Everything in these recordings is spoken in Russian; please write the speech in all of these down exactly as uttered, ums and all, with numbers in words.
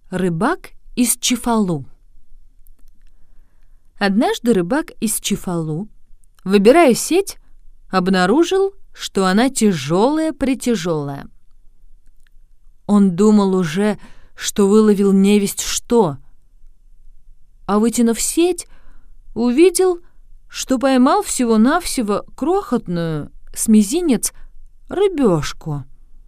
Рыбак из Чифалу. Однажды рыбак из Чифалу, выбирая сеть, обнаружил, что она тяжелая-притяжелая. Он думал уже, что выловил невесть что, а, вытянув сеть, увидел, что поймал всего-навсего крохотную, с мизинец, рыбешку.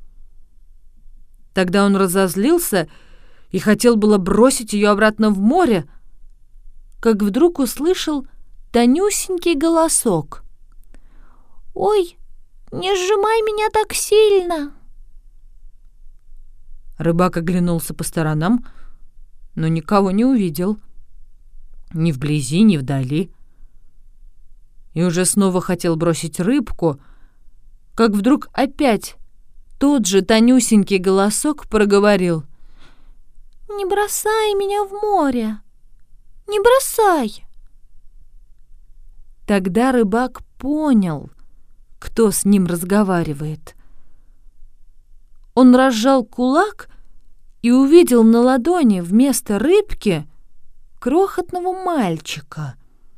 Тогда он разозлился и хотел было бросить ее обратно в море, как вдруг услышал тонюсенький голосок. «Ой, не сжимай меня так сильно!» Рыбак оглянулся по сторонам, но никого не увидел. Ни вблизи, ни вдали. И уже снова хотел бросить рыбку, как вдруг опять тот же тонюсенький голосок проговорил: «Не бросай меня в море! Не бросай!» Тогда рыбак понял, кто с ним разговаривает. Он разжал кулак и увидел на ладони вместо рыбки крохотного мальчика.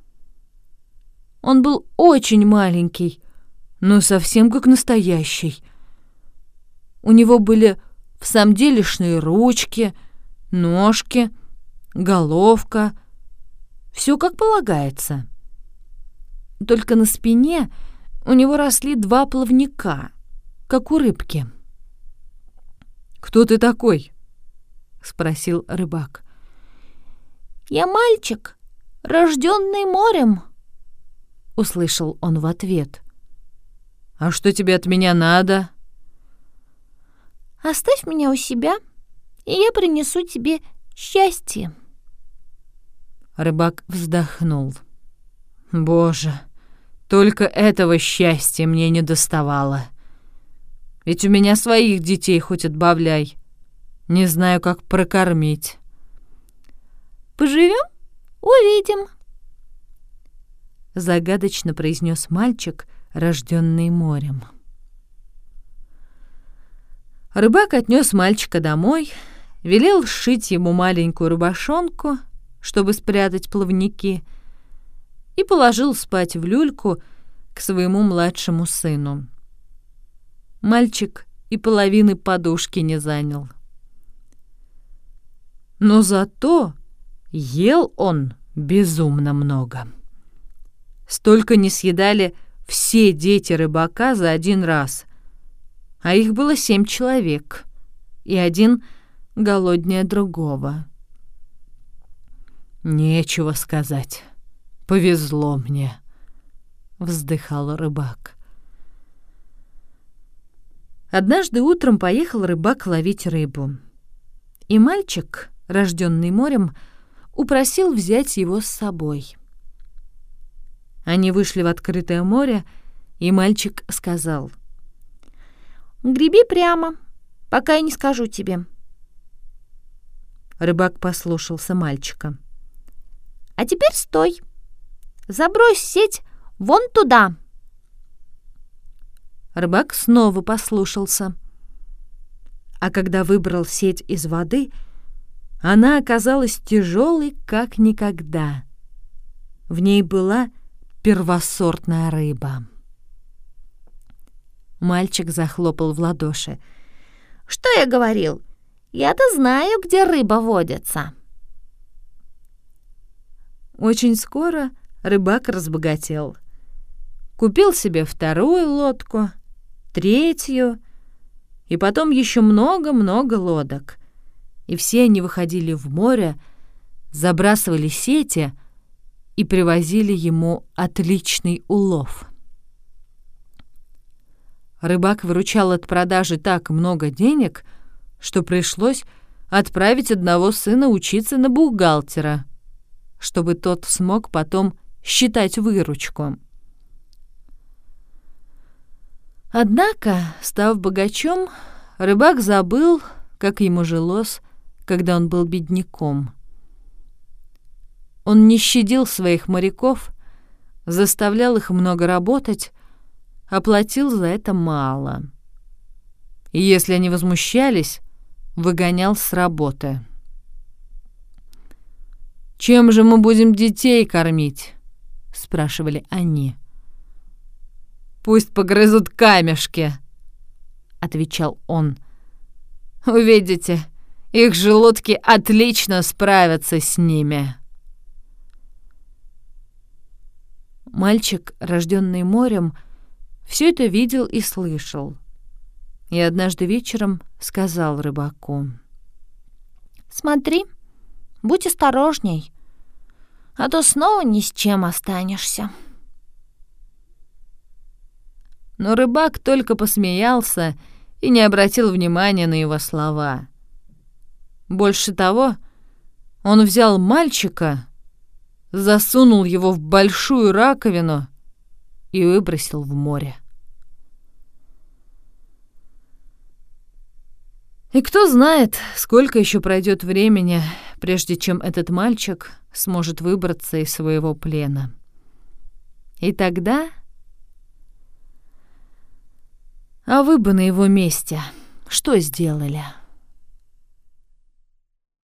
Он был очень маленький, но совсем как настоящий. У него были всамделишные ручки, ножки, головка. Все как полагается. Только на спине у него росли два плавника, как у рыбки. «Кто ты такой?» — спросил рыбак. «Я мальчик, рожденный морем», — услышал он в ответ. «А что тебе от меня надо?» «Оставь меня у себя, и я принесу тебе счастье». Рыбак вздохнул. «Боже, только этого счастья мне не доставало. Ведь у меня своих детей хоть отбавляй. Не знаю, как прокормить». «Поживем, увидим», — загадочно произнес мальчик, рожденный морем. Рыбак отнес мальчика домой, велел сшить ему маленькую рубашонку, чтобы спрятать плавники, и положил спать в люльку к своему младшему сыну. Мальчик и половины подушки не занял. Но зато ел он безумно много. Столько не съедали все дети рыбака за один раз, а их было семь человек, и один голоднее другого. «Нечего сказать, повезло мне», — вздыхал рыбак. Однажды утром поехал рыбак ловить рыбу, и мальчик, рожденный морем, упросил взять его с собой. Они вышли в открытое море, и мальчик сказал: «Греби прямо, пока я не скажу тебе». Рыбак послушался мальчика. «А теперь стой, забрось сеть вон туда». Рыбак снова послушался. А когда выбрал сеть из воды, она оказалась тяжелой, как никогда. В ней была первосортная рыба. Мальчик захлопал в ладоши. «Что я говорил? Я-то знаю, где рыба водится». Очень скоро рыбак разбогател. Купил себе вторую лодку, третью, и потом еще много-много лодок. И все они выходили в море, забрасывали сети и привозили ему отличный улов. Рыбак выручал от продажи так много денег, что пришлось отправить одного сына учиться на бухгалтера, чтобы тот смог потом считать выручку. Однако, став богачом, рыбак забыл, как ему жилось, когда он был бедняком. Он не щадил своих моряков, заставлял их много работать, а платил за это мало. И если они возмущались, выгонял с работы. «Чем же мы будем детей кормить?» — спрашивали они. «Пусть погрызут камешки», — отвечал он. «Увидите, их желудки отлично справятся с ними». Мальчик, рожденный морем, все это видел и слышал. И однажды вечером сказал рыбаку: «Смотри, будь осторожней, а то снова ни с чем останешься». Но рыбак только посмеялся и не обратил внимания на его слова. Больше того, он взял мальчика, засунул его в большую раковину и выбросил в море. И кто знает, сколько еще пройдет времени, прежде чем этот мальчик сможет выбраться из своего плена. И тогда... А вы бы на его месте что сделали?